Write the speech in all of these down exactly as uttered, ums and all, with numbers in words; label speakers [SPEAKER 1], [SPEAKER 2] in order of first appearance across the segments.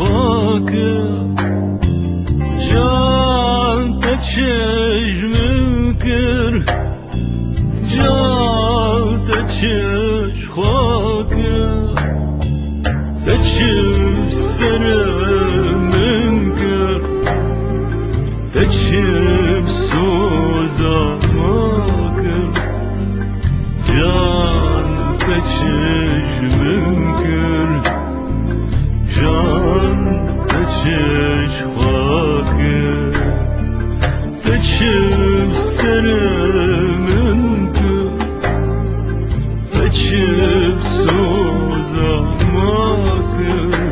[SPEAKER 1] خاکه جان به چشم کر جان به چشم خاکه به چشم سرم کر به چشم سوزم کر جان به چشم کر جان به چشم خاکه به چشم سرم کر به چشم سوزم کر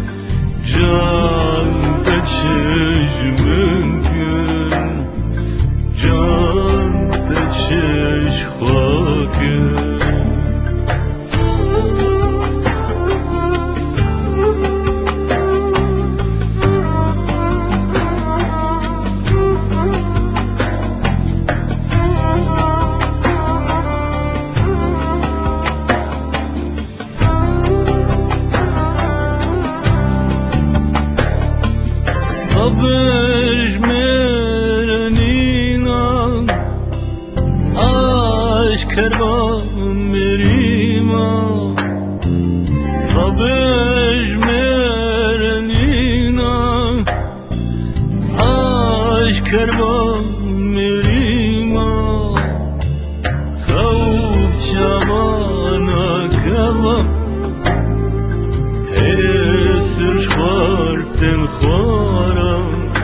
[SPEAKER 1] جان به چشم کر جان به چشم خاکه Sabır mereninan aşk kervan merima Sabır mereninan aşk kervan merima Kavuk cavana kava esir şvarten khara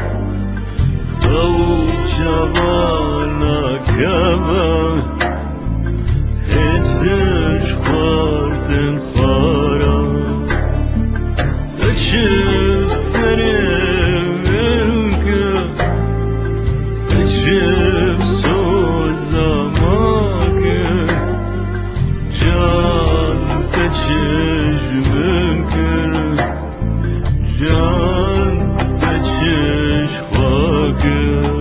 [SPEAKER 1] Cavana kava esir khardin khara Açıp serim ki açıp sozamak can teçejmim kir can teçej khakir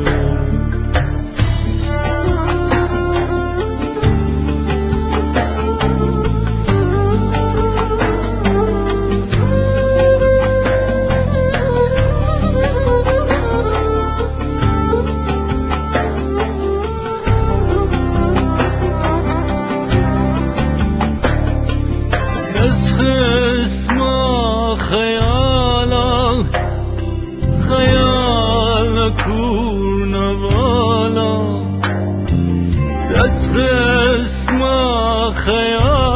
[SPEAKER 1] اسمع خيالا خيال كون والا اسمع خيالا